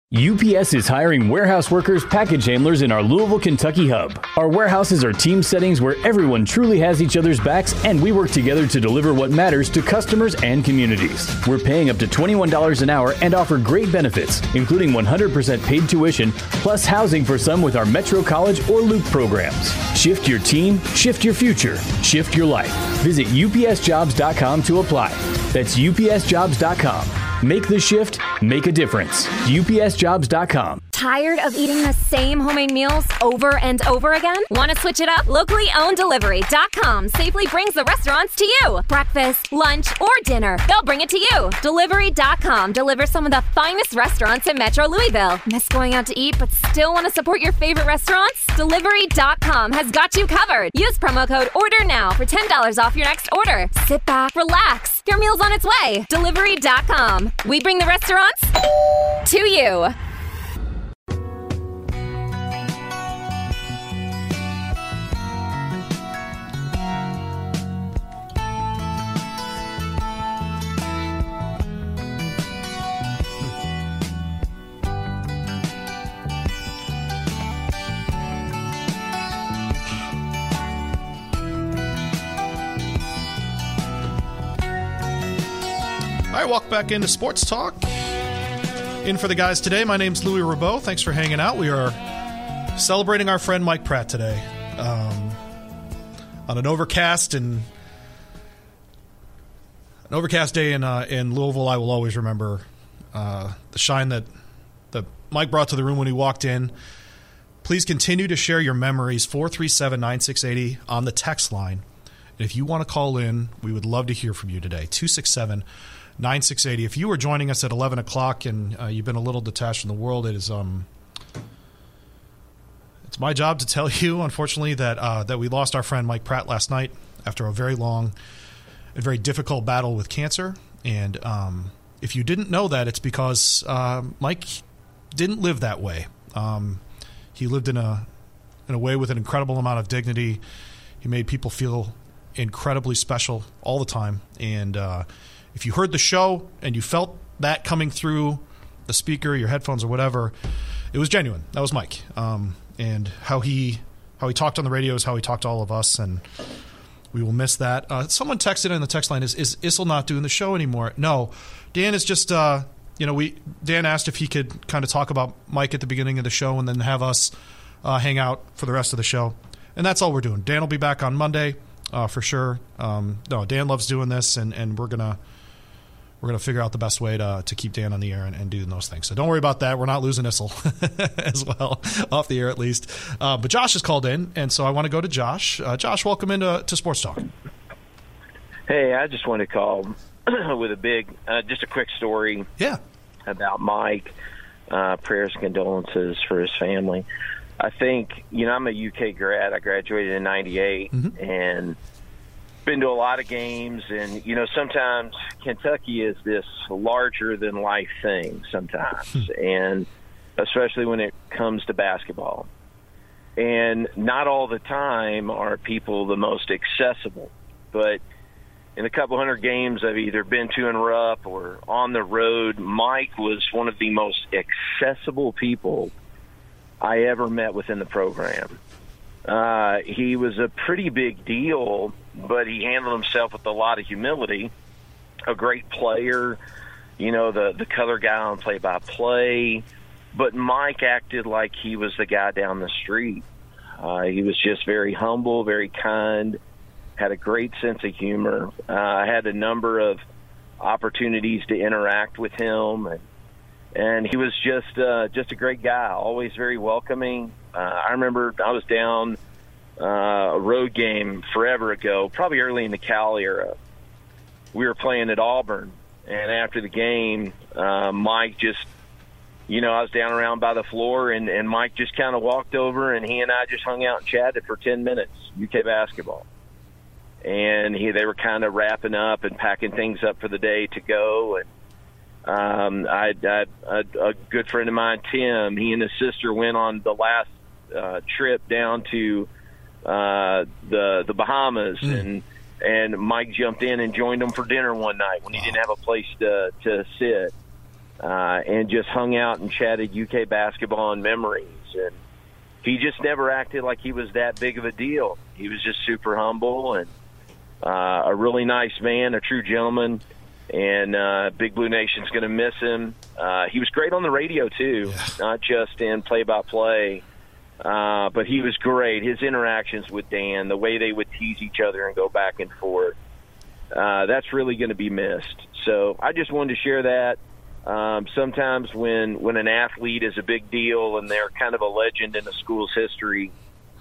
UPS is hiring warehouse workers, package handlers in our Louisville, Kentucky hub. Our warehouses are team settings where everyone truly has each other's backs, and we work together to deliver what matters to customers and communities. We're paying up to $21 an hour and offer great benefits, including 100% paid tuition, plus housing for some with our Metro College or Loop programs. Shift your team, shift your future, shift your life. Visit upsjobs.com to apply. That's upsjobs.com. Make the shift, make a difference. upsjobs.com. Tired of eating the same homemade meals over and over again? Want to switch it up? Locally owned Delivery.com safely brings the restaurants to you. Breakfast, lunch, or dinner, they'll bring it to you. Delivery.com delivers some of the finest restaurants in Metro Louisville. Miss going out to eat but still want to support your favorite restaurants? Delivery.com has got you covered. Use promo code ORDERNOW for $10 off your next order. Sit back, relax. Your meal's on its way. Delivery.com. We bring the restaurants to you. All right, welcome back into Sports Talk. In for the guys today, my name's Louis Rabeau. Thanks for hanging out. We are celebrating our friend Mike Pratt today on an overcast day in Louisville. I will always remember the shine that Mike brought to the room when he walked in. Please continue to share your memories, 437-9680 on the text line. And if you want to call in, we would love to hear from you today, 267-9680. If you were joining us at 11 o'clock and you've been a little detached from the world, it's my job to tell you, unfortunately, that we lost our friend Mike Pratt last night after a very long and very difficult battle with cancer. And if you didn't know that, it's because Mike didn't live that way. He lived in a way with an incredible amount of dignity. He made people feel incredibly special all the time. And if you heard the show and you felt that coming through the speaker, your headphones or whatever, it was genuine. That was Mike. And how he talked on the radio is how he talked to all of us, and we will miss that. Someone texted in the text line, is Issel not doing the show anymore? No. Dan is just Dan asked if he could kind of talk about Mike at the beginning of the show and then have us hang out for the rest of the show. And that's all we're doing. Dan will be back on Monday. For sure. No, Dan loves doing this, and we're gonna figure out the best way to keep Dan on the air and doing those things. So don't worry about that. We're not losing Issel as well, off the air at least. But Josh has called in, and so I want to go to Josh. Josh, welcome into Sports Talk. Hey, I just want to call with just a quick story. Yeah. About Mike. Prayers and condolences for his family. I think, I'm a UK grad. I graduated in 98 and been to a lot of games. And, sometimes Kentucky is this larger-than-life thing sometimes, and especially when it comes to basketball. And not all the time are people the most accessible. But in a couple hundred games I've either been to in Rupp or on the road, Mike was one of the most accessible people I ever met within the program. He was a pretty big deal, but he handled himself with a lot of humility. A great player, the color guy on play-by-play. But Mike acted like he was the guy down the street. He was just very humble, very kind, had a great sense of humor. I had a number of opportunities to interact with him, and he was just a great guy, always very welcoming. I remember I was down a road game forever ago, probably early in the Cal era. We were playing at Auburn, and after the game, Mike just, I was down around by the floor, and Mike just kind of walked over, and he and I just hung out and chatted for 10 minutes, UK basketball. And they were kind of wrapping up and packing things up for the day to go, and I a good friend of mine, Tim, he and his sister went on the last trip down to the Bahamas, and Mike jumped in and joined them for dinner one night when he didn't have a place to sit. and just hung out and chatted UK basketball and memories. And he just never acted like he was that big of a deal. He was just super humble and a really nice man, a true gentleman. And Big Blue Nation's going to miss him. He was great on the radio, too, not just in play-by-play. But he was great. His interactions with Dan, the way they would tease each other and go back and forth, that's really going to be missed. So I just wanted to share that. Sometimes when an athlete is a big deal and they're kind of a legend in a school's history,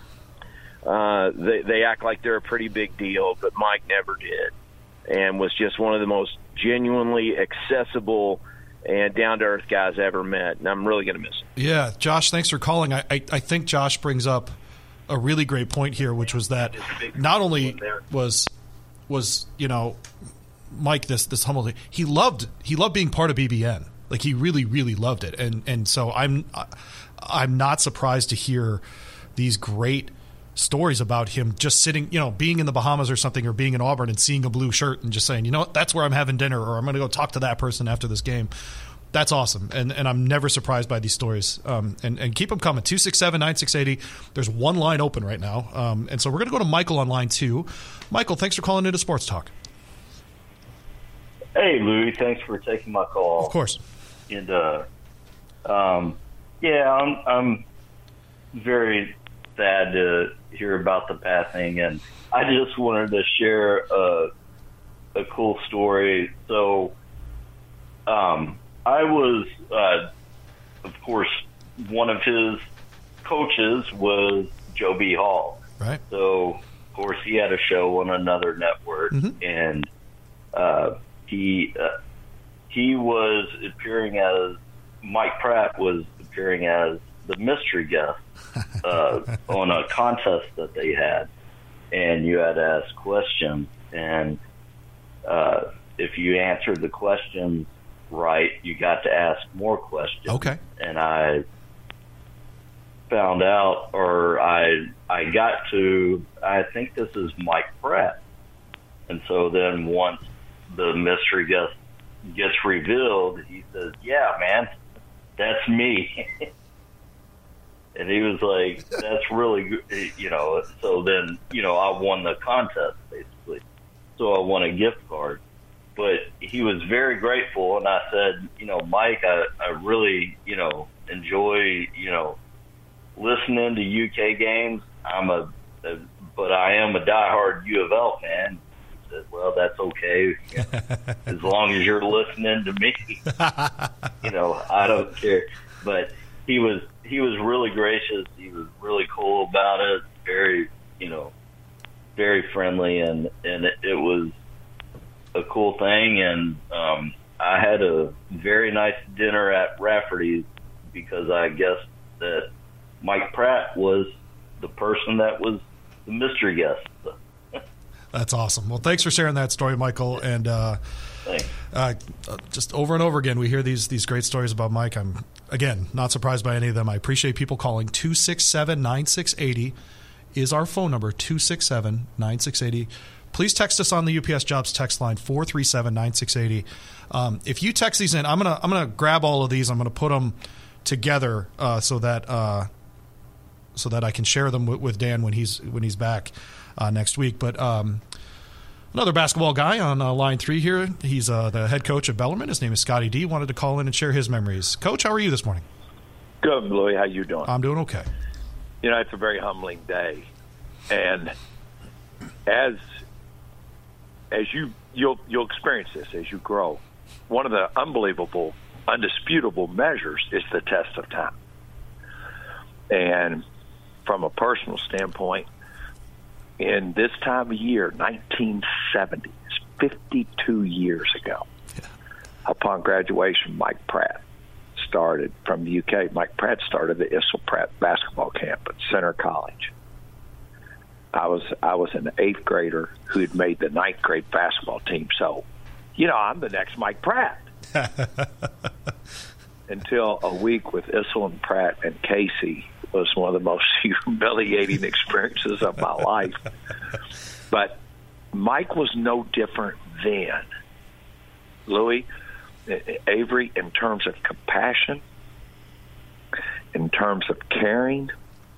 they act like they're a pretty big deal, but Mike never did and was just one of the most genuinely accessible and down-to-earth guys I ever met, and I'm really going to miss him. Yeah, Josh, thanks for calling. I think Josh brings up a really great point here, which was that not only was Mike this humble thing, he loved being part of BBN. Like, he really, really loved it, and so I'm not surprised to hear these great stories about him just sitting, being in the Bahamas or something, or being in Auburn and seeing a blue shirt and just saying, that's where I'm having dinner, or I'm going to go talk to that person after this game. That's awesome. And I'm never surprised by these stories. And keep them coming. 267-9680. There's one line open right now. And so we're going to go to Michael on line 2. Michael, thanks for calling into Sports Talk. Hey, Louie. Thanks for taking my call. Of course. And, I'm very sad to hear about the passing, and I just wanted to share a cool story. So I was, of course, one of his coaches was Joe B. Hall. Right. So, of course, he had a show on another network, and he was appearing as, Mike Pratt was appearing as the mystery guest on a contest that they had, and you had to ask questions, and if you answered the questions right, you got to ask more questions. Okay. And I found out, or I got to, I think this is Mike Pratt, and so then once the mystery guest gets revealed, he says, "Yeah, man, that's me." And he was like, "That's really good," So then, I won the contest, basically. So I won a gift card. But he was very grateful, and I said, "Mike, I really, enjoy, listening to UK games. But I am a diehard U of L fan." He said, "Well, that's okay, as long as you're listening to me. I don't care." But he was really gracious. He was really cool about it. Very, very friendly, and it was a cool thing. And I had a very nice dinner at Rafferty's because I guess that Mike Pratt was the person that was the mystery guest. That's awesome. Well, thanks for sharing that story, Michael. And just over and over again, we hear these great stories about Mike. I'm, again, not surprised by any of them. I appreciate people calling. 267-9680 is our phone number, 267-9680. Please text us on the UPS Jobs text line, 437-9680. If you text these in, I'm gonna grab all of these. I'm gonna put them together so that I can share them with Dan when he's back next week. But another basketball guy on line 3 here. He's the head coach at Bellarmine. His name is Scotty D. Wanted to call in and share his memories. Coach, how are you this morning? Good, Louie. How you doing? I'm doing okay. It's a very humbling day, and as you'll experience this as you grow. One of the unbelievable, undisputable measures is the test of time. And from a personal standpoint, in this time of year, 1970, 52 years ago, upon graduation, Mike Pratt started from the UK. Mike Pratt started the Issel Pratt basketball camp at Center College. I was an 8th grader who had made the 9th grade basketball team. So, I'm the next Mike Pratt. Until a week with Issel and Pratt and Casey was one of the most humiliating experiences of my life. But Mike was no different then, Louie. Avery, in terms of compassion, in terms of caring,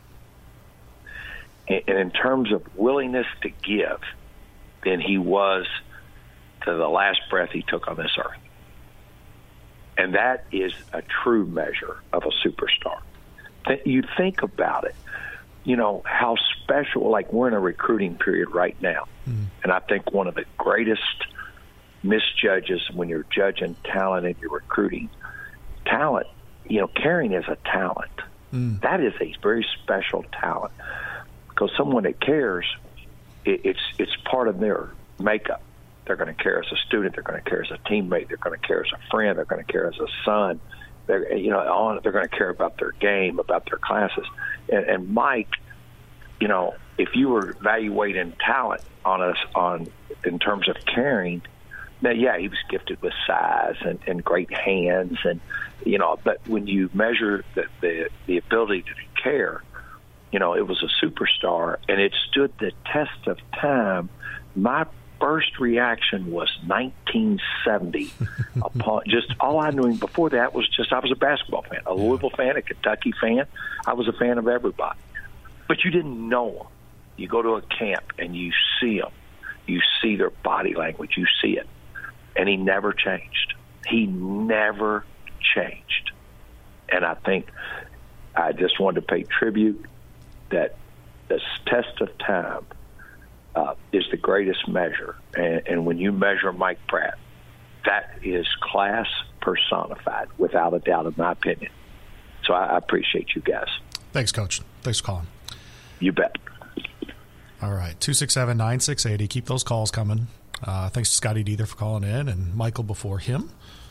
and in terms of willingness to give, than he was to the last breath he took on this earth. And that is a true measure of a superstar. You think about it, how special, like we're in a recruiting period right now. And I think one of the greatest misjudges when you're judging talent and you're recruiting talent, caring is a talent. That is a very special talent, because someone that cares, it's part of their makeup. They're going to care as a student. They're going to care as a teammate. They're going to care as a friend. They're going to care as a son. They're going to care about their game, about their classes. And Mike, if you were evaluating talent in terms of caring, now, yeah, he was gifted with size and great hands, but when you measure the ability to care, it was a superstar, and it stood the test of time. My first reaction was 1970. Just all I knew him before that was I was a basketball fan, a Louisville fan, a Kentucky fan. I was a fan of everybody. But you didn't know them. You go to a camp and you see them. You see their body language. You see it. And he never changed. He never changed. And I think I just wanted to pay tribute that this test of time is the greatest measure. And when you measure Mike Pratt, that is class personified, without a doubt, in my opinion. So I appreciate you guys. Thanks, Coach. Thanks for calling. You bet. All right, 267-9680. Keep those calls coming. Thanks to Scotty Deether for calling in, and Michael before him.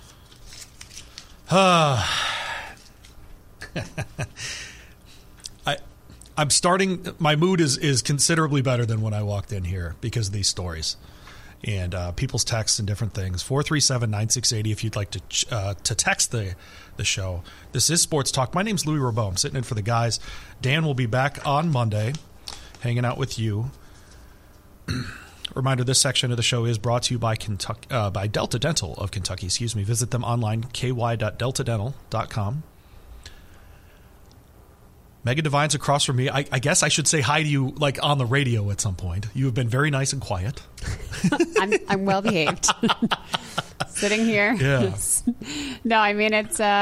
I'm starting. My mood is considerably better than when I walked in here because of these stories and people's texts and different things. 437-9680 if you'd like to text the show. This is Sports Talk. My name's Louis Rabeau. I'm sitting in for the guys. Dan will be back on Monday, hanging out with you. Reminder: this section of the show is brought to you by by Delta Dental of Kentucky. Visit them online, ky.deltadental.com. Megan Devine's across from me. I guess I should say hi to you like on the radio at some point. You have been very nice and quiet. I'm well behaved. Sitting here. Yeah. No, I mean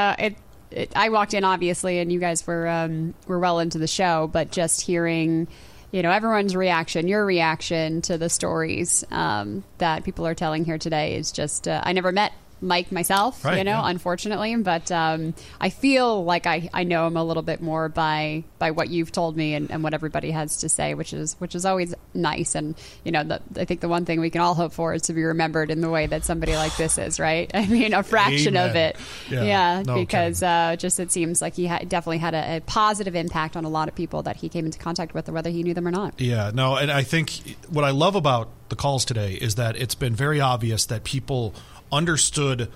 I walked in obviously, and you guys were well into the show, but just hearing, everyone's reaction, your reaction to the stories that people are telling here today is just. I never met Mike myself, right, unfortunately, but I feel like I know him a little bit more by what you've told me and what everybody has to say, which is always nice. And I think the one thing we can all hope for is to be remembered in the way that somebody like this is, right? I mean, a fraction Amen. of it, because it seems like he definitely had a positive impact on a lot of people that he came into contact with, or whether he knew them or not. Yeah, no, and I think what I love about the calls today is that it's been very obvious that people understood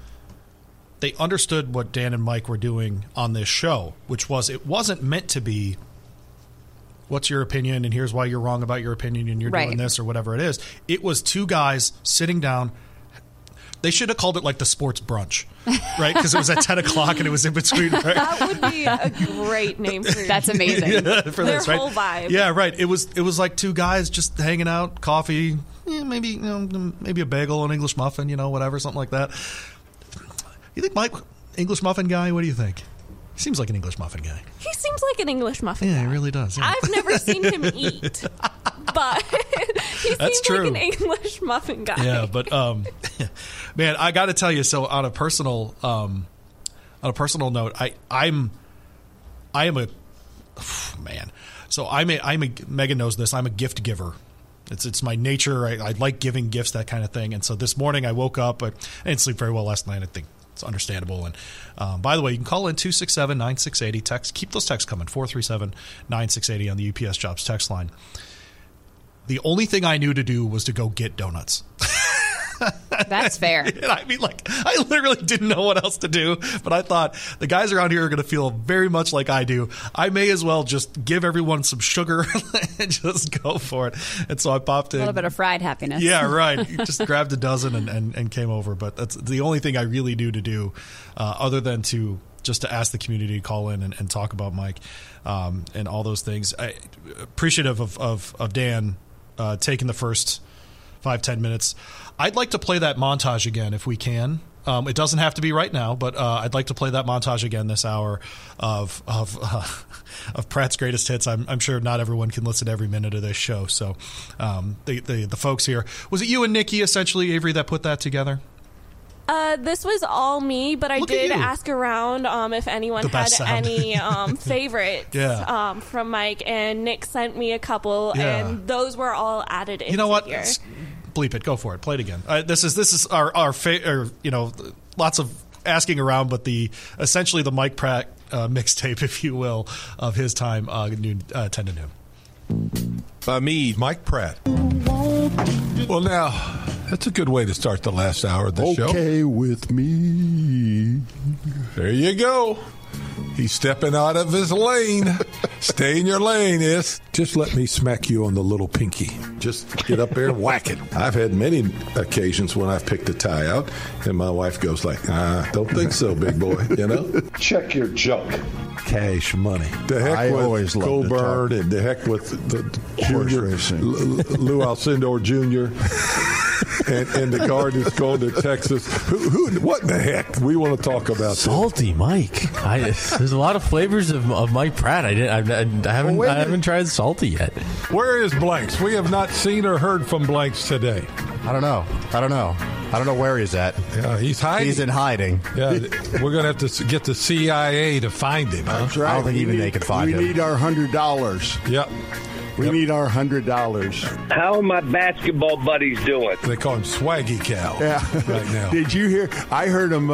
what Dan and Mike were doing on this show, which was it wasn't meant to be what's your opinion and here's why you're wrong about your opinion and you're doing this or whatever it is. It was two guys sitting down. They should have called it like the sports brunch, right? Because it was at 10 o'clock and it was in between. Right? That would be a great name for you. That's amazing. For their this, right? whole vibe. Yeah, right. It was like two guys just hanging out, coffee, maybe a bagel, an English muffin, whatever, something like that. You think Mike, English muffin guy? What do you think? He seems like an English muffin guy. He seems like an English muffin guy. Yeah, he really does. Yeah. I've never seen him eat, but he seems like an English muffin guy. Yeah, but man, I got to tell you. So on a personal note, I'm a man. So I'm a Megan knows this. I'm a gift giver. It's my nature. I like giving gifts, that kind of thing. And so this morning I woke up. I didn't sleep very well last night. I think it's understandable. And by the way, you can call in 267-9680. Text. Keep those texts coming. 437-9680 on the UPS Jobs text line. The only thing I knew to do was to go get donuts. That's fair. And I mean, like, I literally didn't know what else to do, but I thought the guys around here are going to feel very much like I do. I may as well just give everyone some sugar and just go for it. And so I popped in. A little bit of fried happiness. Yeah, right. Just grabbed a dozen and came over. But that's the only thing I really do to do, other than to ask the community to call in and talk about Mike and all those things. Appreciative of Dan taking the first 5-10 minutes. I'd like to play that montage again if we can. It doesn't have to be right now, but I'd like to play that montage again this hour of Pratt's greatest hits. I'm sure not everyone can listen to every minute of this show. So the folks here, was it you and Nikki essentially, Avery, that put that together? This was all me, but I did ask around if anyone had any favorites from Mike, and Nick sent me a couple, and those were all added in. You know what? Here. Bleep it. Go for it. Play it again. This is our lots of asking around, but essentially the Mike Pratt mixtape, if you will, of his time, 10 to noon. By me, Mike Pratt. Well, now, that's a good way to start the last hour of the show. Okay with me. There you go. He's stepping out of his lane. Stay in your lane, is. Just let me smack you on the little pinky. Just get up there and whack it. I've had many occasions when I've picked a tie out, and my wife goes like, don't think so, big boy, you know? Check your junk. Cash money. The heck I with always Goldberg and the heck with the junior, Lou Alcindor Jr., and the guard is going to Texas. What the heck? We want to talk about salty this. Mike. There's a lot of flavors of Mike Pratt. I haven't tried salty yet. Where is Blanks? We have not seen or heard from Blanks today. I don't know where he's at. Yeah, he's hiding. He's in hiding. Yeah, we're going to have to get the CIA to find him. Huh? That's right. I don't think even they could find him. We need our $100. Yep. We need our $100. How are my basketball buddies doing? They call him Swaggy Cal right now. Did you hear? I heard him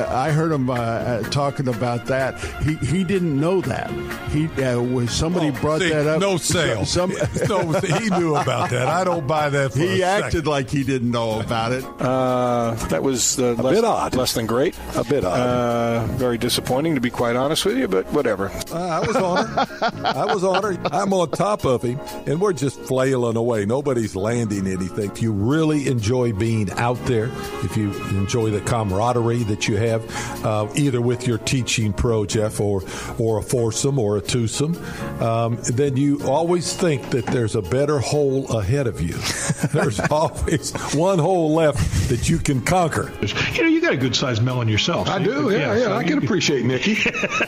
talking about that. He didn't know that. He was somebody brought that up. No sale. He knew about that. I don't buy that. He acted like he didn't know about it. That was a bit odd. Less than great. A bit odd. Very disappointing, to be quite honest with you. But whatever. I was honored. I'm on top of him. And we're just flailing away. Nobody's landing anything. If you really enjoy being out there, if you enjoy the camaraderie that you have, either with your teaching pro, Jeff, or a foursome or a twosome, then you always think that there's a better hole ahead of you. There's always one hole left that you can conquer. You got a good-sized melon yourself. I do, yeah. So I can appreciate Nikki.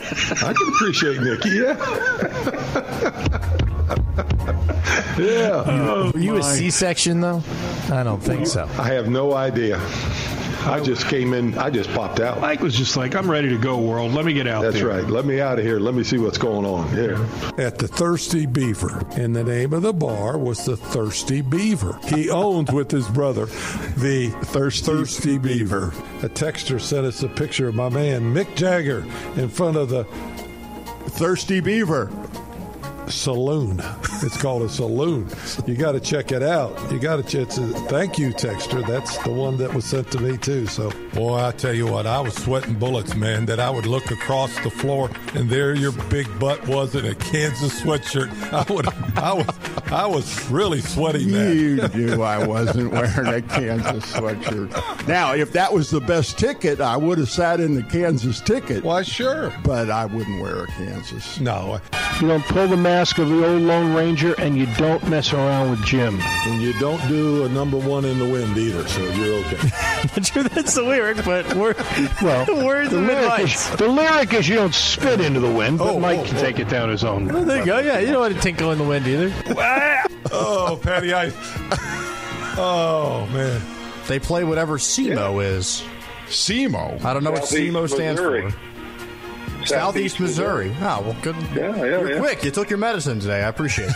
Yeah. Were you a C-section, though? I don't think so. I have no idea. I just came in. I just popped out. Mike was just like, I'm ready to go, world. Let me get out there. That's right. Let me out of here. Let me see what's going on here. At the Thirsty Beaver. And the name of the bar was the Thirsty Beaver. He owns with his brother the Thirsty Beaver. A texter sent us a picture of my man, Mick Jagger, in front of the Thirsty Beaver saloon. It's called a saloon. You got to check it out. You got to thank you, texter. That's the one that was sent to me too. So, boy, I tell you what, I was sweating bullets, man. That I would look across the floor and there your big butt was in a Kansas sweatshirt. I was really sweating that. You knew I wasn't wearing a Kansas sweatshirt. Now, if that was the best ticket, I would have sat in the Kansas ticket. Why, sure. But I wouldn't wear a Kansas. No. You don't pull the mask of the old Lone Ranger, and you don't mess around with Jim. And you don't do a number one in the wind either, so you're okay. Not sure that's the lyric, but words of advice. The lyric is you don't spit into the wind, but Mike can take it down his own. Well, there you go. Yeah, you don't want to tinkle in the wind either. Oh, Patty Ice. Oh, man. They play whatever SEMO is. SEMO? I don't know what SEMO stands for. Southeast Missouri. Oh, well, good. Yeah. You're quick. You took your medicine today. I appreciate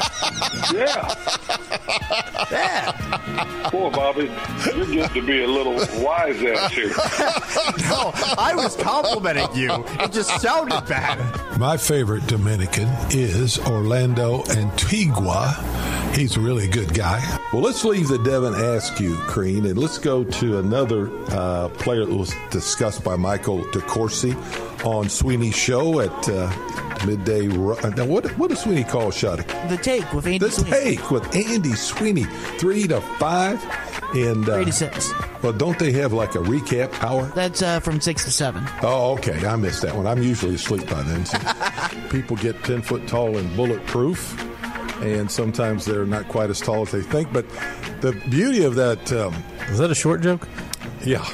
that. Yeah. Poor Bobby. You're getting to be a little wise ass here. No, I was complimenting you. It just sounded bad. My favorite Dominican is Orlando Antigua. He's a really good guy. Well, let's leave the Devin Askew, Crean, and let's go to another player that was discussed by Michael DeCourcy on Sweeney's show at midday. Now, what does Sweeney call Shotty? The Take with Andy Sweeney. The Take with Andy Sweeney, 3 to 5. And 3 to 6. Well, don't they have like a recap hour? That's from 6 to 7. Oh, okay. I missed that one. I'm usually asleep by then. So people get 10 foot tall and bulletproof, and sometimes they're not quite as tall as they think. But the beauty of that... is that a short joke? Yeah.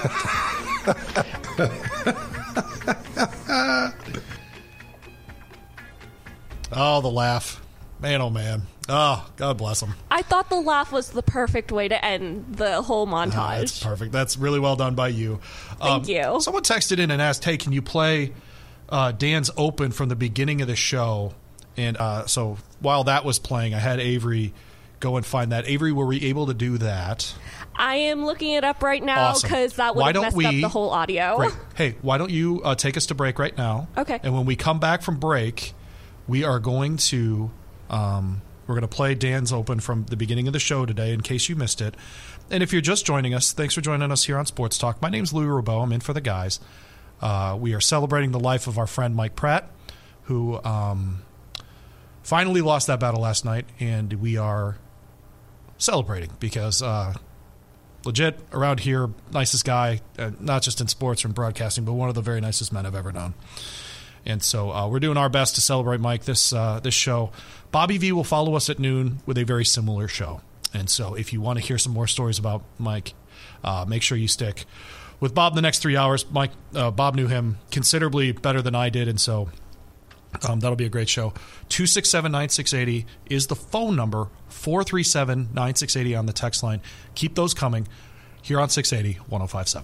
Oh, the laugh. Man, oh, man. Oh, God bless him. I thought the laugh was the perfect way to end the whole montage. That's perfect. That's really well done by you. Thank you. Someone texted in and asked, hey, can you play Dan's Open from the beginning of the show? And so while that was playing, I had Avery go and find that. Avery, were we able to do that? I am looking it up right now because that would have messed up the whole audio. Great. Hey, why don't you take us to break right now? Okay. And when we come back from break, we are going to... we're going to play Dan's Open from the beginning of the show today, in case you missed it. And if you're just joining us, thanks for joining us here on Sports Talk. My name's Louis Rabeau. I'm in for the guys. We are celebrating the life of our friend Mike Pratt, who finally lost that battle last night, and we are celebrating because legit, around here, nicest guy, not just in sports or in broadcasting, but one of the very nicest men I've ever known. And so we're doing our best to celebrate Mike this show. Bobby V will follow us at noon with a very similar show. And so if you want to hear some more stories about Mike, make sure you stick with Bob the next 3 hours. Bob knew him considerably better than I did, and so that'll be a great show. 267-9680 is the phone number, 437-9680 on the text line. Keep those coming here on 680-1057.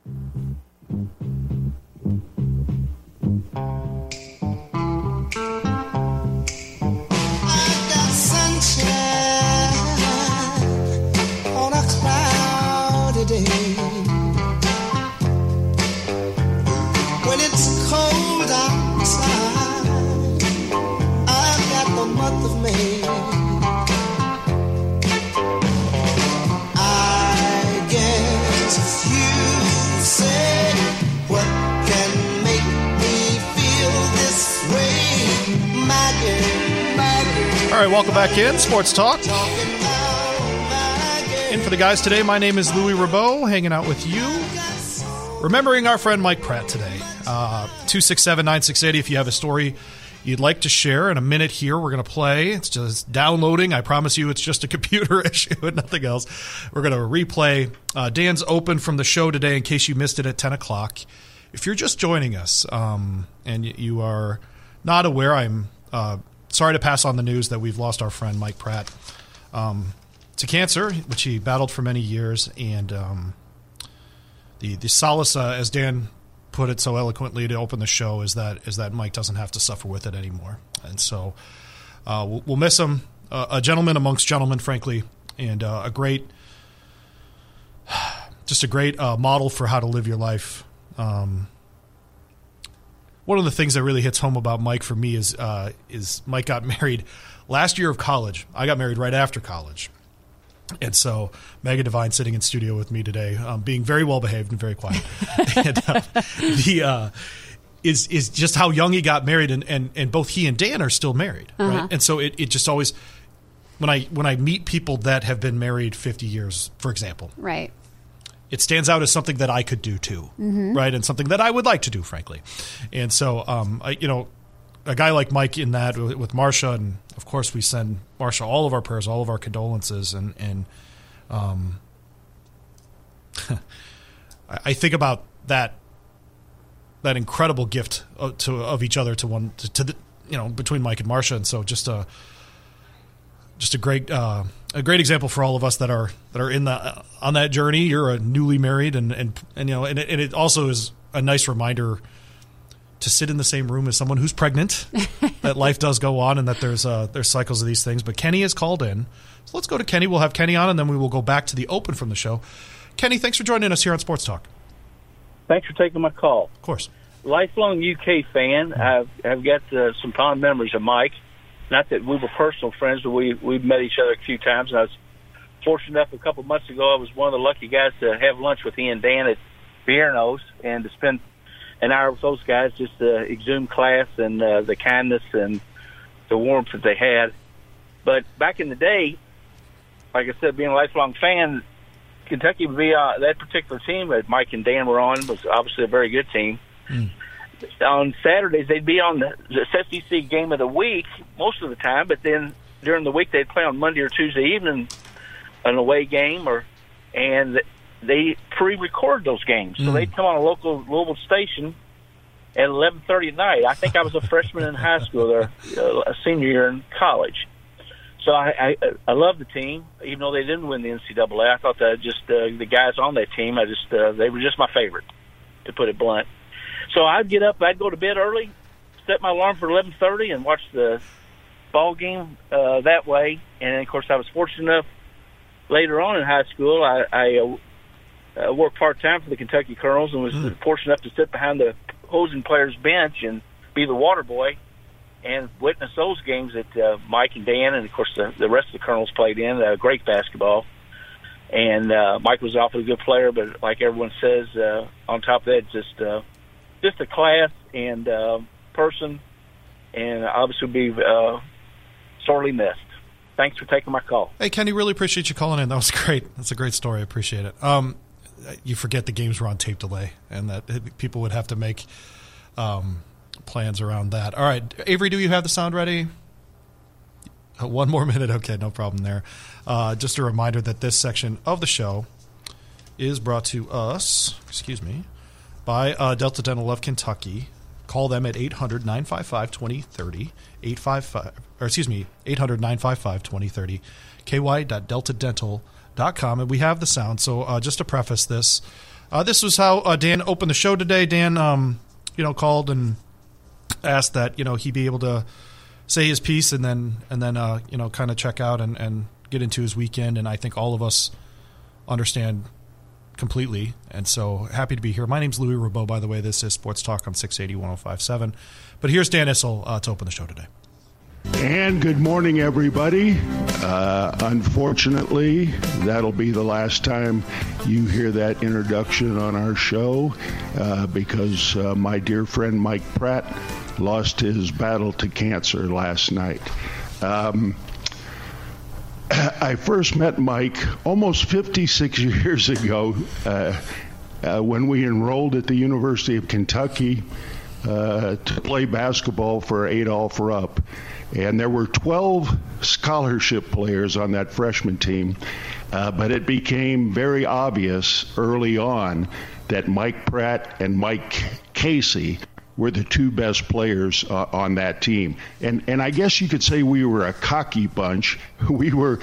On a cloudy day, when it's cold outside, I've got the month of May. I guess you say, what can make me feel this way, my girl, my girl. All right, welcome back in Sports Talk. In for the guys today, my name is Louis Rabeau, hanging out with you. Remembering our friend Mike Pratt today. 267-9680 if you have a story you'd like to share. In a minute here, we're going to play. It's just downloading. I promise you it's just a computer issue and nothing else. We're going to replay Dan's Open from the show today in case you missed it at 10 o'clock. If you're just joining us and you are not aware, I'm sorry to pass on the news that we've lost our friend Mike Pratt to cancer, which he battled for many years, and the solace, as Dan put it so eloquently to open the show, is that Mike doesn't have to suffer with it anymore. And so we'll miss him, a gentleman amongst gentlemen, frankly, and a great model for how to live your life. One of the things that really hits home about Mike for me is Mike got married last year of college. I got married right after college. And so Megan Devine sitting in studio with me today, being very well behaved and very quiet, and is just how young he got married, and both he and Dan are still married, right? And so it just always, when I meet people that have been married 50 years, for example, right, it stands out as something that I could do too, right, and something that I would like to do, frankly. And so a guy like Mike in that with Marcia, and of course we send Marcia all of our prayers, all of our condolences, and I think about that incredible gift of each other between Mike and Marcia, and so just a great example for all of us that are on that journey. You're a newly married, and it also is a nice reminder to sit in the same room as someone who's pregnant, that life does go on, and that there's cycles of these things. But Kenny is called in. So let's go to Kenny. We'll have Kenny on, and then we will go back to the Open from the show. Kenny, thanks for joining us here on Sports Talk. Thanks for taking my call. Of course. Lifelong UK fan. I've got some fond memories of Mike. Not that we were personal friends, but we met each other a few times, and I was fortunate enough a couple of months ago, I was one of the lucky guys to have lunch with Ian Dan at Vierno's and to spend an hour with those guys, just to exude class and the kindness and the warmth that they had. But back in the day, like I said, being a lifelong fan, Kentucky would be that particular team that Mike and Dan were on was obviously a very good team. On Saturdays, they'd be on the SEC game of the week most of the time, but then during the week they'd play on Monday or Tuesday evening an away game, and they pre-record those games. So they'd come on a local Louisville station at 11:30 at night. I think I was a freshman in high school there, a senior year in college. So I love the team, even though they didn't win the NCAA. I thought that just the guys on that team, they were just my favorite, to put it blunt. So I'd get up, I'd go to bed early, set my alarm for 11:30, and watch the ball game that way. And then, of course, I was fortunate enough later on in high school. I worked part time for the Kentucky Colonels and was fortunate enough to sit behind the opposing players' bench and be the water boy and witness those games that Mike and Dan and, of course, the rest of the Colonels played in. Great basketball. And Mike was an awfully good player, but like everyone says, on top of that, just a class and person, and obviously be sorely missed. Thanks for taking my call. Hey, Kenny, really appreciate you calling in. That was great. That's a great story. I appreciate it. You forget the games were on tape delay, and that people would have to make plans around that. All right, Avery, do you have the sound ready? One more minute. Okay, no problem there. Just a reminder that this section of the show is brought to us, by Delta Dental of Kentucky. Call them at 800-955-2030, 800-955-2030, ky.deltadental.com. And we have the sound. So just to preface this, this was how Dan opened the show today. Dan, called and asked that, he be able to say his piece and then kind of check out and get into his weekend. And I think all of us understand completely, and so happy to be here. My name's Louis Rabot, by the way. This is Sports Talk on 680-1057. But here's Dan Issel to open the show today. And good morning, everybody. Unfortunately, that'll be the last time you hear that introduction on our show because my dear friend Mike Pratt lost his battle to cancer last night. I first met Mike almost 56 years ago when we enrolled at the University of Kentucky to play basketball for Adolph Rupp. And there were 12 scholarship players on that freshman team, but it became very obvious early on that Mike Pratt and Mike Casey were the two best players on that team. And I guess you could say we were a cocky bunch. We were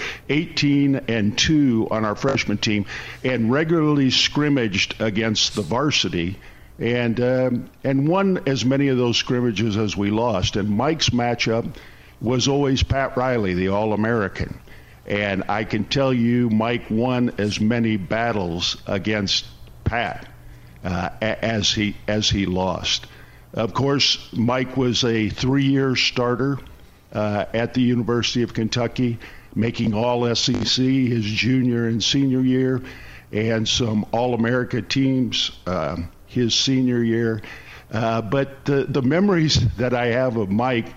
18-2 on our freshman team and regularly scrimmaged against the varsity and won as many of those scrimmages as we lost. And Mike's matchup was always Pat Riley, the All-American. And I can tell you Mike won as many battles against Pat as he lost. Of course, Mike was a 3-year starter at the University of Kentucky, making All-SEC his junior and senior year, and some All-America teams his senior year. But the memories that I have of Mike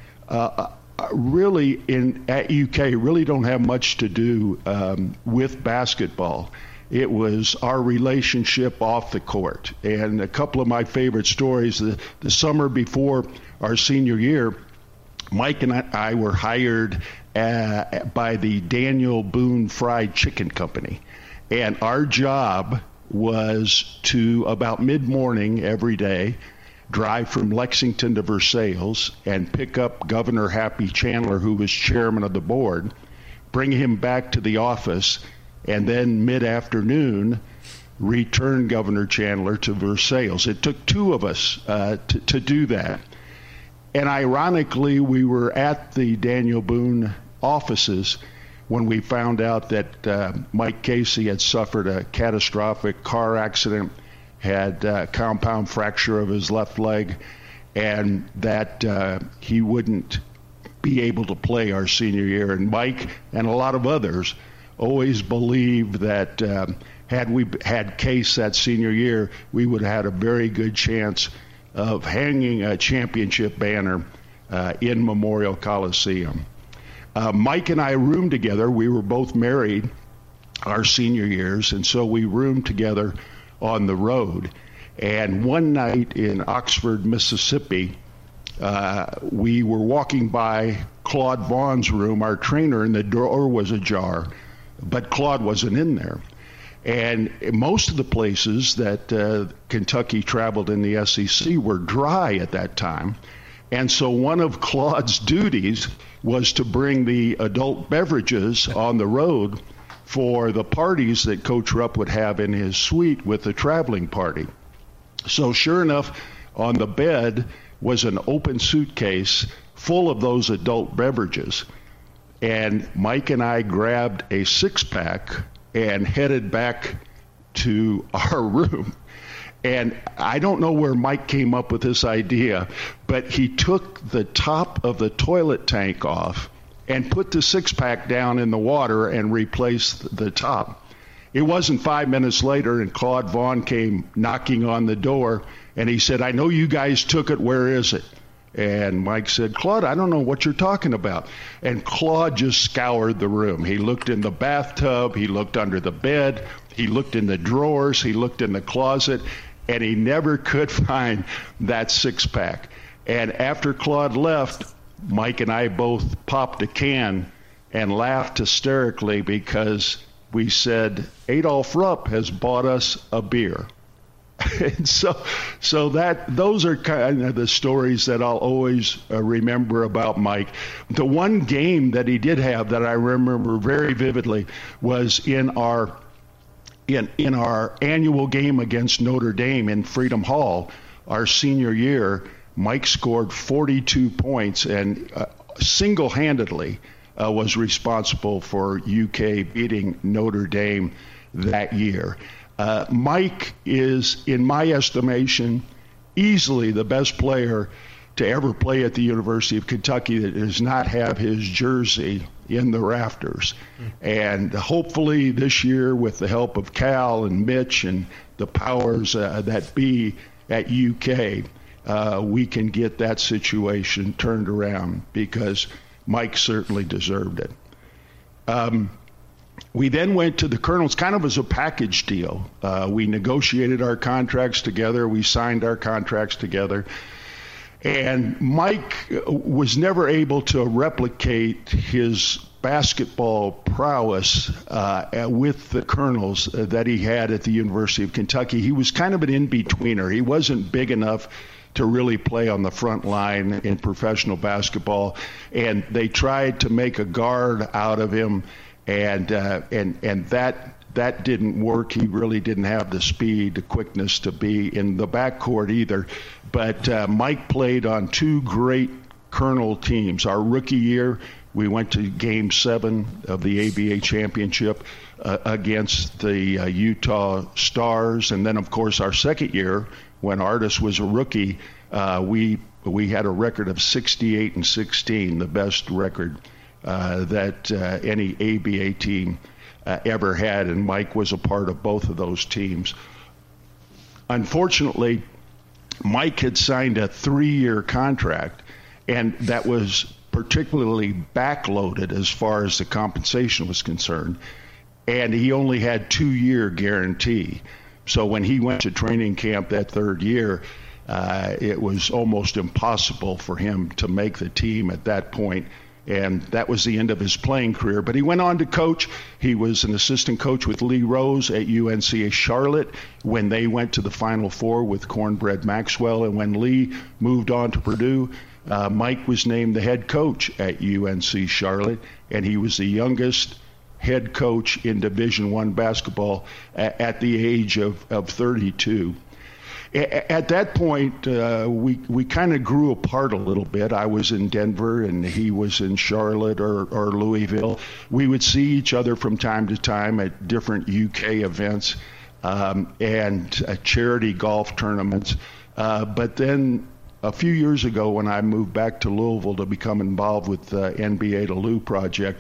really at UK really don't have much to do with basketball. It was our relationship off the court. And a couple of my favorite stories, the summer before our senior year, Mike and I were hired by the Daniel Boone Fried Chicken Company. And our job was to, about mid-morning every day, drive from Lexington to Versailles and pick up Governor Happy Chandler, who was chairman of the board, bring him back to the office, and then mid-afternoon return Governor Chandler to Versailles. It took two of us to do that. And ironically, we were at the Daniel Boone offices when we found out that Mike Casey had suffered a catastrophic car accident, had a compound fracture of his left leg, and that he wouldn't be able to play our senior year. And Mike and a lot of others always believed that had we had Case that senior year, we would have had a very good chance of hanging a championship banner in Memorial Coliseum. Mike and I roomed together. We were both married our senior years, and so we roomed together on the road. And one night in Oxford, Mississippi, we were walking by Claude Vaughn's room, our trainer, and the door was ajar, but Claude wasn't in there. And most of the places that Kentucky traveled in the SEC were dry at that time. And so one of Claude's duties was to bring the adult beverages on the road for the parties that Coach Rupp would have in his suite with the traveling party. So sure enough, on the bed was an open suitcase full of those adult beverages. And Mike and I grabbed a six-pack and headed back to our room. And I don't know where Mike came up with this idea, but he took the top of the toilet tank off and put the six-pack down in the water and replaced the top. It wasn't 5 minutes later, and Claude Vaughn came knocking on the door, and he said, "I know you guys took it. Where is it?" And Mike said, "Claude, I don't know what you're talking about." And Claude just scoured the room. He looked in the bathtub. He looked under the bed. He looked in the drawers. He looked in the closet. And he never could find that six-pack. And after Claude left, Mike and I both popped a can and laughed hysterically because we said, Adolph Rupp has bought us a beer. And so those are kind of the stories that I'll always remember about Mike. The one game that he did have that I remember very vividly was in our annual game against Notre Dame in Freedom Hall, our senior year. Mike scored 42 points and single-handedly was responsible for UK beating Notre Dame that year. Mike is, in my estimation, easily the best player to ever play at the University of Kentucky that does not have his jersey in the rafters. And hopefully this year, with the help of Cal and Mitch and the powers that be at UK, we can get that situation turned around because Mike certainly deserved it. We then went to the Colonels kind of as a package deal. We negotiated our contracts together. We signed our contracts together. And Mike was never able to replicate his basketball prowess with the Colonels that he had at the University of Kentucky. He was kind of an in-betweener. He wasn't big enough to really play on the front line in professional basketball, and they tried to make a guard out of him, and that didn't work. He really didn't have the speed, the quickness to be in the backcourt either. But Mike played on two great Colonel teams. Our rookie year, we went to Game 7 of the ABA championship against the Utah Stars. And then, of course, our second year, when Artis was a rookie, we had a record of 68-16, the best record that any ABA team ever had, and Mike was a part of both of those teams. Unfortunately, Mike had signed a 3-year contract, and that was particularly backloaded as far as the compensation was concerned, and he only had 2-year guarantee. So when he went to training camp that third year, it was almost impossible for him to make the team at that point. And that was the end of his playing career. But he went on to coach. He was an assistant coach with Lee Rose at UNC Charlotte when they went to the Final Four with Cornbread Maxwell. And when Lee moved on to Purdue, Mike was named the head coach at UNC Charlotte. And he was the youngest head coach in Division I basketball at the age of 32. At that point, we kind of grew apart a little bit. I was in Denver and he was in Charlotte or Louisville. We would see each other from time to time at different UK events and charity golf tournaments. But then a few years ago when I moved back to Louisville to become involved with the NBA to Lou project,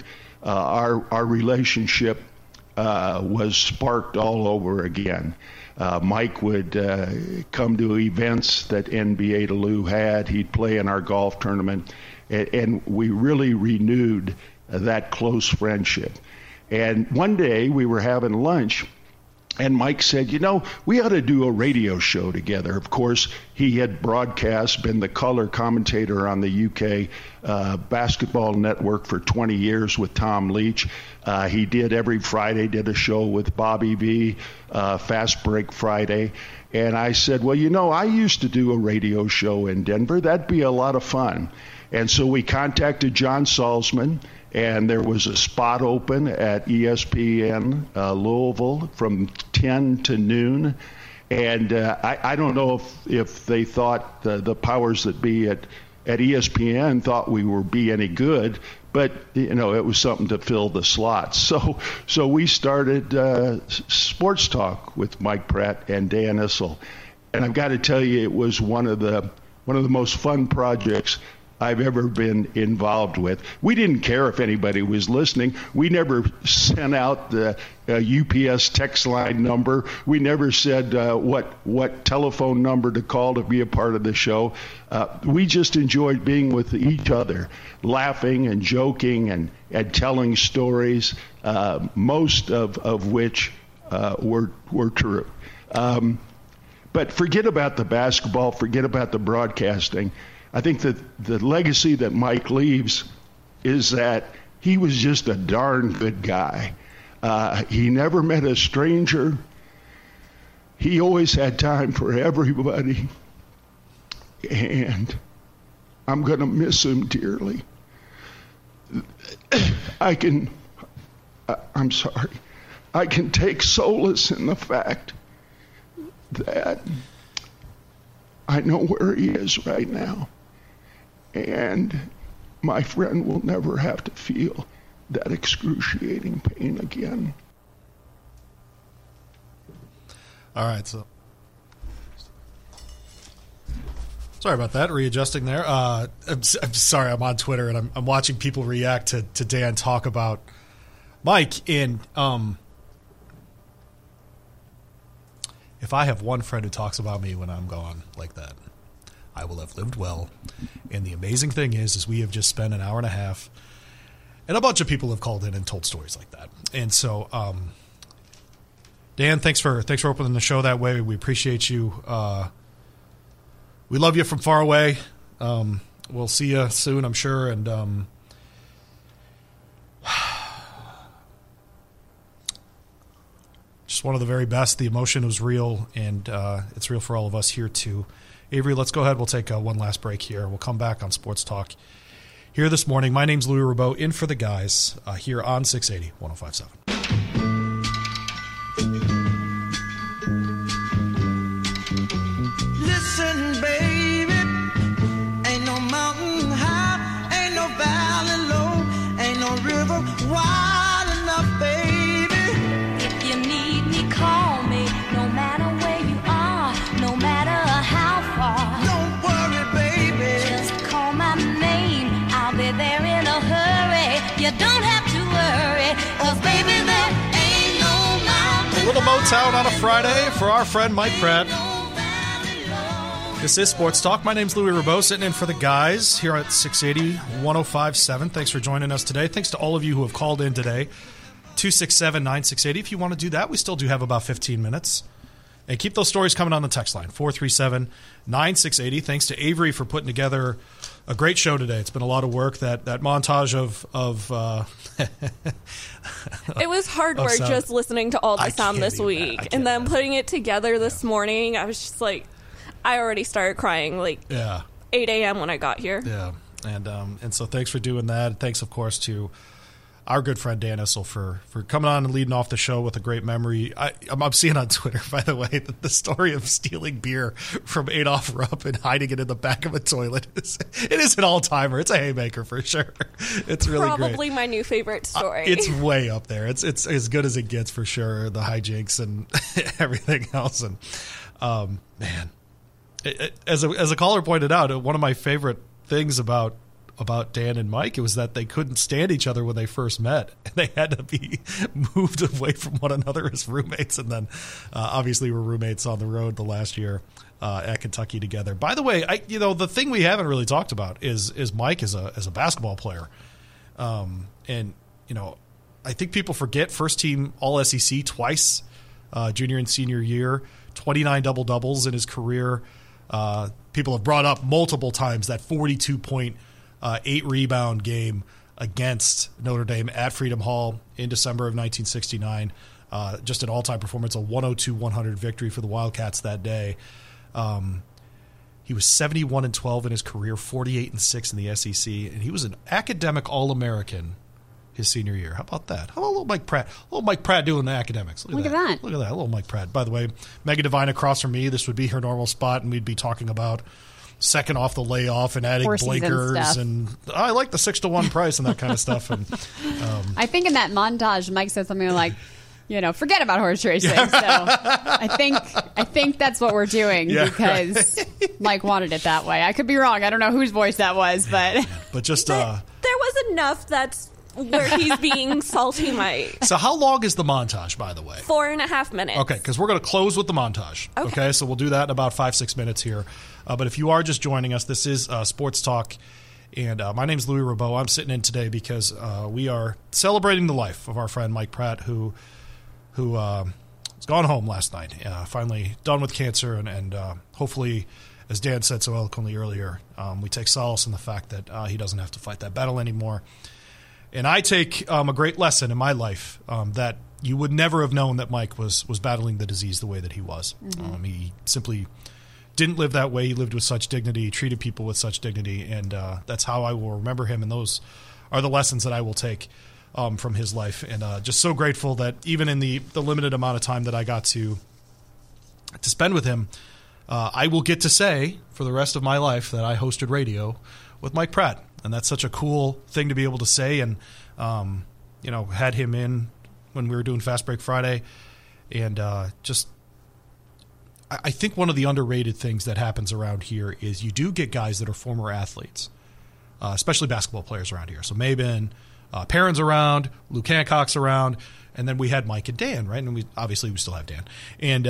our relationship was sparked all over again. Mike would come to events that NBA Duluth had. He'd play in our golf tournament, and we really renewed that close friendship. And one day we were having lunch, and Mike said, we ought to do a radio show together. Of course, he had broadcast, been the color commentator on the UK basketball network for 20 years with Tom Leach. He did every Friday, did a show with Bobby V, Fast Break Friday. And I said, well, I used to do a radio show in Denver. That'd be a lot of fun. And so we contacted John Salzman, and there was a spot open at ESPN Louisville from 10 to noon. And I don't know if they thought the powers that be at ESPN thought we would be any good, but it was something to fill the slots. So we started Sports Talk with Mike Pratt and Dan Issel, and I've got to tell you, it was one of the most fun projects I've ever been involved with. We didn't care if anybody was listening. We never sent out the UPS text line number. We never said what telephone number to call to be a part of the show. We just enjoyed being with each other, laughing and joking and telling stories, most of which were true. But forget about the basketball, forget about the broadcasting. I think that the legacy that Mike leaves is that he was just a darn good guy. He never met a stranger. He always had time for everybody. And I'm going to miss him dearly. I can take solace in the fact that I know where he is right now. And my friend will never have to feel that excruciating pain again. All right, so sorry about that. Readjusting there. I'm sorry. I'm on Twitter and I'm watching people react to Dan talk about Mike. And if I have one friend who talks about me when I'm gone like that, I will have lived well. And the amazing thing is we have just spent an hour and a half, and a bunch of people have called in and told stories like that. And so, Dan, thanks for opening the show that way. We appreciate you. We love you from far away. We'll see you soon, I'm sure. And just one of the very best. The emotion was real, and it's real for all of us here too. Avery, let's go ahead. We'll take one last break here. We'll come back on Sports Talk here this morning. My name's Louis Rabeau, in for the guys here on 680 105.7. Listen, baby, ain't no mountain high, ain't no valley low, ain't no river wide enough, baby. If you need me, call me, no matter where you are, no matter how far. Don't worry, baby, just call my name, I'll be there in a hurry. You don't have to worry, 'cause baby, there ain't no mountain. A little Motown on a Friday for our friend Mike Pratt. This is Sports Talk. My name's Louis Rabeau, sitting in for the guys here at 680 105.7. Thanks for joining us today. Thanks to all of you who have called in today. 267-9680. If you want to do that, we still do have about 15 minutes. And keep those stories coming on the text line, 437-9680. Thanks to Avery for putting together a great show today. It's been a lot of work. That montage of it was hard work just listening to all the sound this week. And then putting it together this morning, I was just like, I already started crying 8 a.m. when I got here. Yeah, and so thanks for doing that. Thanks, of course, to our good friend Dan Issel for coming on and leading off the show with a great memory. I'm seeing on Twitter, by the way, that the story of stealing beer from Adolph Rupp and hiding it in the back of a toilet it is an all-timer. It's a haymaker for sure. It's really probably great. My new favorite story. It's way up there. It's as good as it gets for sure. The hijinks and everything else, and man. As a caller pointed out, one of my favorite things about about Dan and Mike. It was that they couldn't stand each other when they first met, and they had to be moved away from one another as roommates. And then, obviously, were roommates on the road the last year at Kentucky together. By the way, the thing we haven't really talked about is Mike as a basketball player, and I think people forget first team All SEC twice, junior and senior year, 29 double doubles in his career. People have brought up multiple times that 42-point, 8-rebound game against Notre Dame at Freedom Hall in December of 1969. Just an all-time performance, a 102-100 victory for the Wildcats that day. He was 71-12 in his career, 48-6 in the SEC, and he was an academic All-American his senior year. How about that? How about little Mike Pratt? Little Mike Pratt doing the academics. Look at that. Look at that. Little Mike Pratt. By the way, Megan Devine across from me. This would be her normal spot, and we'd be talking about second off the layoff and adding blinkers. And I like the 6-to-1 price and that kind of stuff. And I think in that montage, Mike said something like, forget about horse racing. So I think that's what we're doing because Mike wanted it that way. I could be wrong. I don't know whose voice that was, but just there was enough that's where he's being salty Mike. So how long is the montage, by the way? 4.5 minutes. Okay, because we're going to close with the montage. Okay, so we'll do that in about 5-6 minutes here. But if you are just joining us, this is Sports Talk, and my name is Louis Rabeau. I'm sitting in today because we are celebrating the life of our friend Mike Pratt, who has gone home last night, finally done with cancer, and hopefully, as Dan said so eloquently earlier, we take solace in the fact that he doesn't have to fight that battle anymore. And I take a great lesson in my life that you would never have known that Mike was battling the disease the way that he was. Mm-hmm. He simply didn't live that way. He lived with such dignity, treated people with such dignity, and that's how I will remember him. And those are the lessons that I will take from his life. And just so grateful that even in the limited amount of time that I got to spend with him, I will get to say for the rest of my life that I hosted radio with Mike Pratt. And that's such a cool thing to be able to say. And, had him in when we were doing Fast Break Friday. And I think one of the underrated things that happens around here is you do get guys that are former athletes, especially basketball players around here. So Mabin, Perrin's around, Luke Hancock's around, and then we had Mike and Dan, right? And we still have Dan. And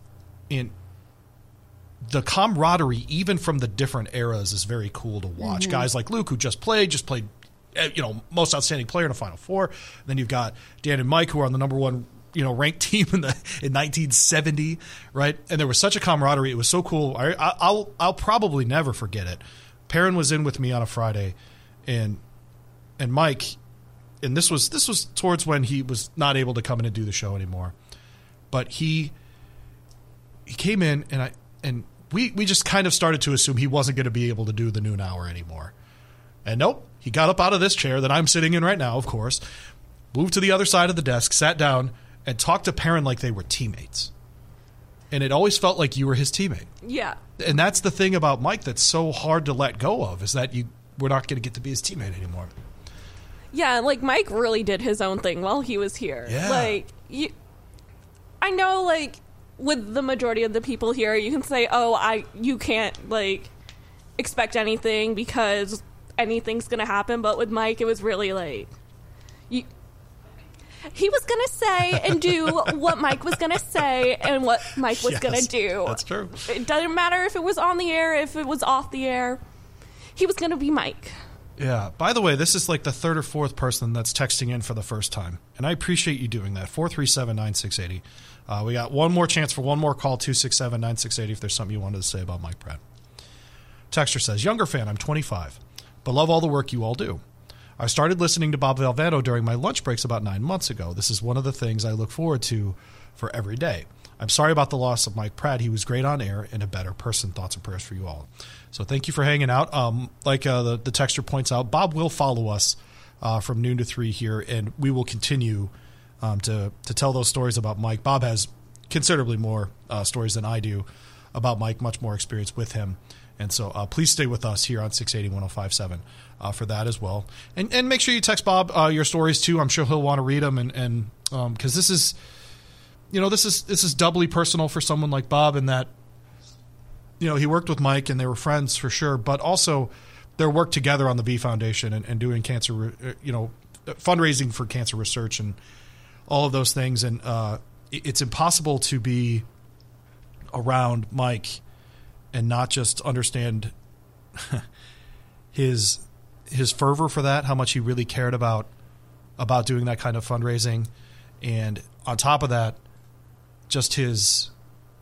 the camaraderie, even from the different eras, is very cool to watch. Mm-hmm. Guys like Luke, who just played, most outstanding player in a Final Four. And then you've got Dan and Mike, who are on the number one, ranked team in 1970, right? And there was such a camaraderie. It was so cool. I'll probably never forget it. Perrin was in with me on a Friday, and Mike, and this was towards when he was not able to come in and do the show anymore, but he came in and we just kind of started to assume he wasn't going to be able to do the noon hour anymore. And nope, he got up out of this chair that I'm sitting in right now, of course, moved to the other side of the desk, sat down, and talked to Perrin like they were teammates. And it always felt like you were his teammate. Yeah. And that's the thing about Mike that's so hard to let go of, is that we're not going to get to be his teammate anymore. Yeah, Mike really did his own thing while he was here. Yeah. I know, with the majority of the people here, you can say, you can't, expect anything because anything's going to happen. But with Mike, it was really, he was going to say and do what Mike was going to say and what Mike was going to do. That's true. It doesn't matter if it was on the air, if it was off the air. He was going to be Mike. Yeah. By the way, this is the third or fourth person that's texting in for the first time. And I appreciate you doing that. 437-9680. We got one more chance for one more call, 267-9680, if there's something you wanted to say about Mike Pratt. Texter says, younger fan, I'm 25, but love all the work you all do. I started listening to Bob Valvano during my lunch breaks about 9 months ago. This is one of the things I look forward to for every day. I'm sorry about the loss of Mike Pratt. He was great on air and a better person. Thoughts and prayers for you all. So thank you for hanging out. The texter points out, Bob will follow us from noon to 3 here, and we will continue to tell those stories about Mike. Bob has considerably more stories than I do about Mike, much more experience with him. And so please stay with us here on 680-1057 for that as well. And make sure you text Bob your stories too. I'm sure he'll want to read them, and because this is doubly personal for someone like Bob in that, he worked with Mike and they were friends for sure, but also their work together on the B Foundation and doing cancer, fundraising for cancer research and all of those things. And it's impossible to be around Mike and not just understand his fervor for that, how much he really cared about doing that kind of fundraising. And on top of that, just his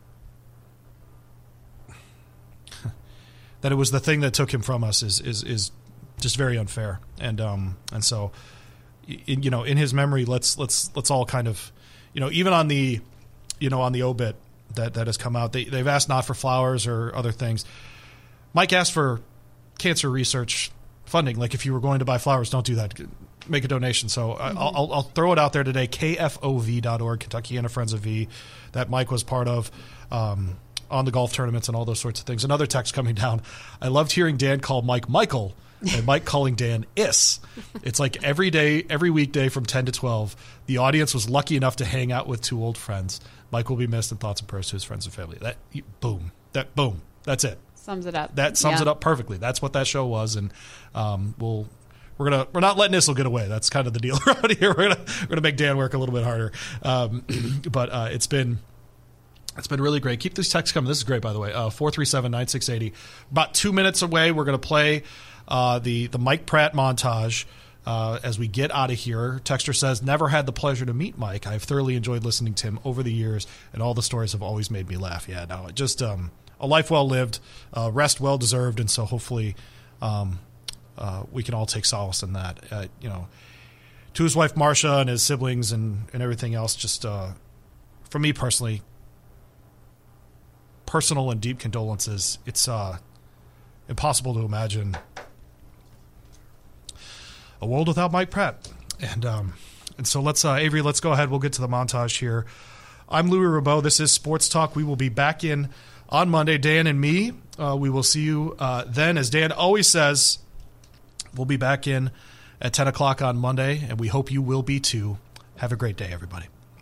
that it was the thing that took him from us is just very unfair. And so, in his memory, let's all kind of, even on the, on the obit that has come out, they've asked not for flowers or other things. Mike asked for cancer research funding. Like, if you were going to buy flowers, don't do that. Make a donation. So I'll throw it out there today. KFOV.org, Kentucky and Friends of V, that Mike was part of on the golf tournaments and all those sorts of things. Another text coming down. I loved hearing Dan call Mike Michael and Mike calling Dan Is. It's like every day, every weekday from 10 to 12, the audience was lucky enough to hang out with two old friends. Mike will be missed, and thoughts and prayers to his friends and family. Boom. That's it. Sums it up. That sums it up perfectly. That's what that show was, and we're not letting Issel get away. That's kind of the deal around here. We're gonna make Dan work a little bit harder. But it's been really great. Keep these texts coming. This is great, by the way. 437-9680. About 2 minutes away, we're gonna play the Mike Pratt montage as we get out of here. Texter says, never had the pleasure to meet Mike. I've thoroughly enjoyed listening to him over the years, and all the stories have always made me laugh. Yeah, no, just a life well lived, rest well deserved, and so hopefully we can all take solace in that. To his wife Marcia and his siblings and everything else, just for me personally, personal and deep condolences. It's impossible to imagine a world without Mike Pratt. And so let's Avery, let's go ahead. We'll get to the montage here. I'm Louis Rabeau. This is Sports Talk. We will be back in on Monday, Dan and me. We will see you then. As Dan always says, we'll be back in at 10 o'clock on Monday, and we hope you will be too. Have a great day, everybody.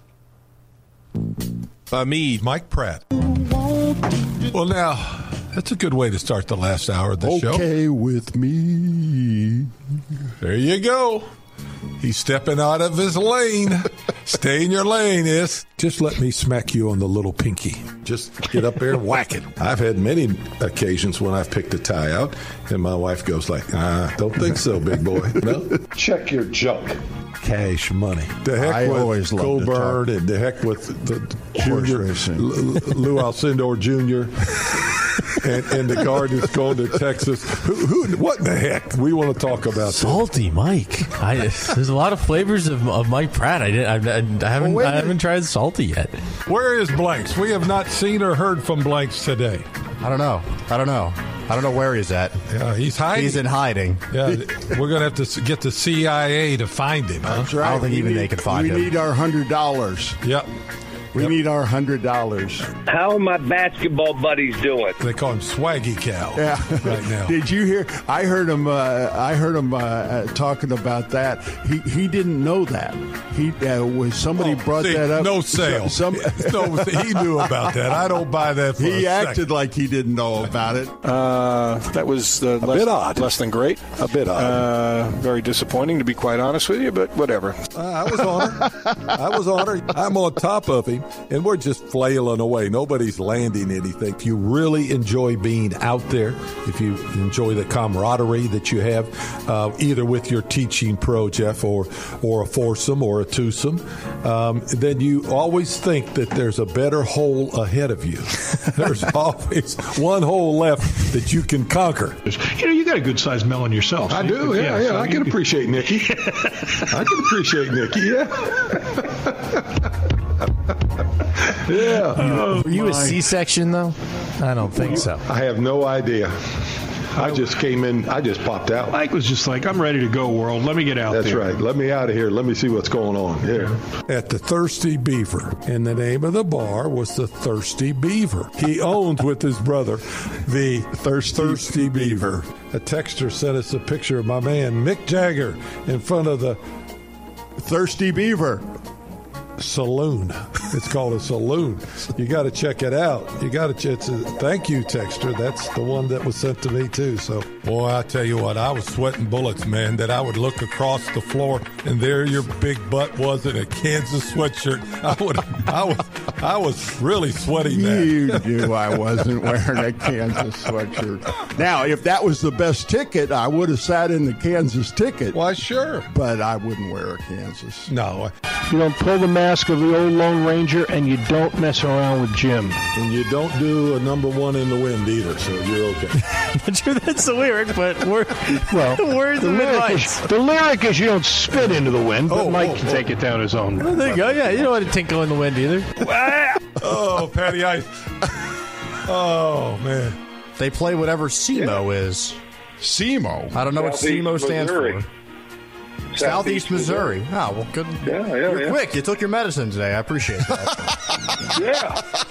By me, Mike Pratt. Well, now, that's a good way to start the last hour of the show. Okay with me. There you go. He's stepping out of his lane. Stay in your lane, Is. Just let me smack you on the little pinky. Just get up there and whack it. I've had many occasions when I've picked a tie out, and my wife goes like, don't think so, big boy. No? Check your junk. Cash money. The heck I with always Colburn and the heck with the Junior, Lou Alcindor Jr. and the Cardinals going to Texas. Who? What in the heck? We want to talk about salty Mike. There's a lot of flavors of Mike Pratt. I haven't tried salty yet. Where is Blanks? We have not seen or heard from Blanks today. I don't know where he's at. Yeah, he's hiding. He's in hiding. Yeah, we're going to have to get the CIA to find him. Huh? That's right. I don't think even they can find him. We need our $100. Yep. We need our $100. How are my basketball buddies doing? They call him Swaggy Cal. Yeah. Right now. Did you hear? I heard him talking about that. He didn't know that. He was somebody brought that up. No sale. He knew about that. I don't buy that. He acted like he didn't know about it. That was a bit odd. Less than great. A bit odd. Very disappointing, to be quite honest with you. But whatever. I was honored. I'm on top of him. And we're just flailing away. Nobody's landing anything. If you really enjoy being out there, if you enjoy the camaraderie that you have, either with your teaching pro, Jeff, or a foursome or a twosome, then you always think that there's a better hole ahead of you. There's always one hole left that you can conquer. You got a good-sized melon yourself. I do, yeah. So I can appreciate Nikki. Yeah. Were you a C-section, though? I don't think so. I have no idea. I just came in. I just popped out. Mike was just like, I'm ready to go, world. Let me get out there. That's right. Let me out of here. Let me see what's going on here. At the Thirsty Beaver. And the name of the bar was the Thirsty Beaver. He owns with his brother the Thirsty Beaver. A texter sent us a picture of my man, Mick Jagger, in front of the Thirsty Beaver. saloon. It's called a saloon. You got to check it out. You got to. Thank you, Texter. That's the one that was sent to me too. So, boy, I tell you what, I was sweating bullets, man. That I would look across the floor and there your big butt was in a Kansas sweatshirt. I was really sweating. You knew I wasn't wearing a Kansas sweatshirt. Now, if that was the best ticket, I would have sat in the Kansas ticket. Why, sure. But I wouldn't wear a Kansas. No. You don't pull the mask of the old Lone Ranger, and you don't mess around with Jim. And you don't do a number one in the wind either, so you're okay. Not sure that's the lyric, but words the of advice. The lyric is you don't spit into the wind, but Mike can take it down his own. Oh, there you go. Yeah, you don't want to tinkle in the wind either. Oh, Patty Ice. Oh, man. They play whatever SEMO is. SEMO? I don't know what SEMO stands for. Southeast Missouri. Oh, well, good. Yeah, You're quick. You took your medicine today. I appreciate that.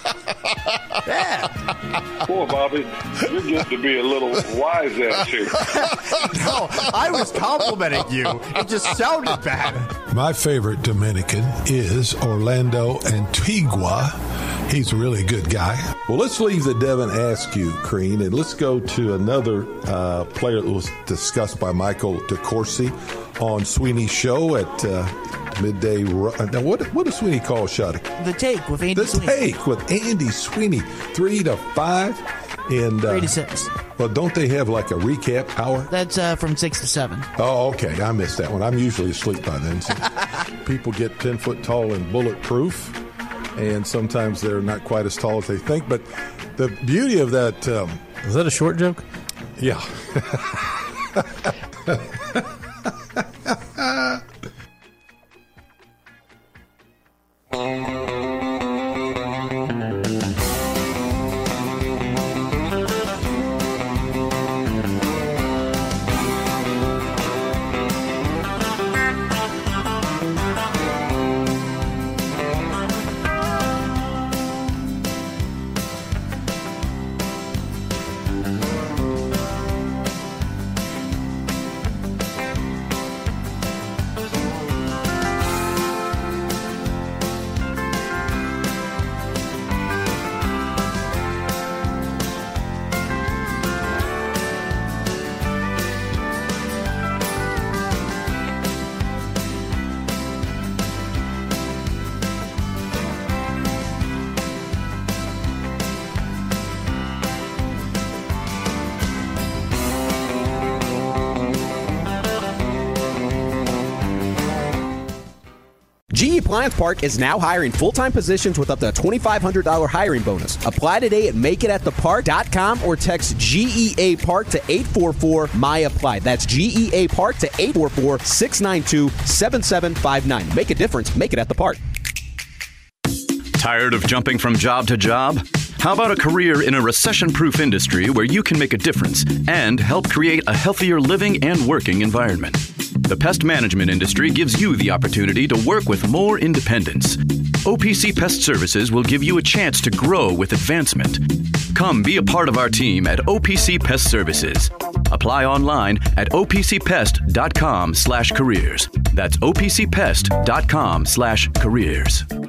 Yeah. Poor Bobby. You're getting to be a little wise ass here. No, I was complimenting you. It just sounded bad. My favorite Dominican is Orlando Antigua. He's a really good guy. Well, let's leave the Devin Askew, Crean, and let's go to another player that was discussed by Michael DeCourcy on Sweeney's show at midday. Now, what does Sweeney call Shotty? The Take with Andy Sweeney. The Take with Andy Sweeney, 3 to 5. And 3 to 6. Well, don't they have like a recap hour? That's from 6 to 7. Oh, okay. I missed that one. I'm usually asleep by then. So people get 10 foot tall and bulletproof, and sometimes they're not quite as tall as they think. But the beauty of that... is that a short joke? Yeah. GE Appliance Park is now hiring full-time positions with up to a $2,500 hiring bonus. Apply today at makeitatthepark.com or text GEA Park to 844-MY-APPLY. That's GEA Park to 844-692-7759. Make a difference. Make it at the park. Tired of jumping from job to job? How about a career in a recession-proof industry where you can make a difference and help create a healthier living and working environment? The pest management industry gives you the opportunity to work with more independence. OPC Pest Services will give you a chance to grow with advancement. Come be a part of our team at OPC Pest Services. Apply online at opcpest.com/careers. That's opcpest.com/careers.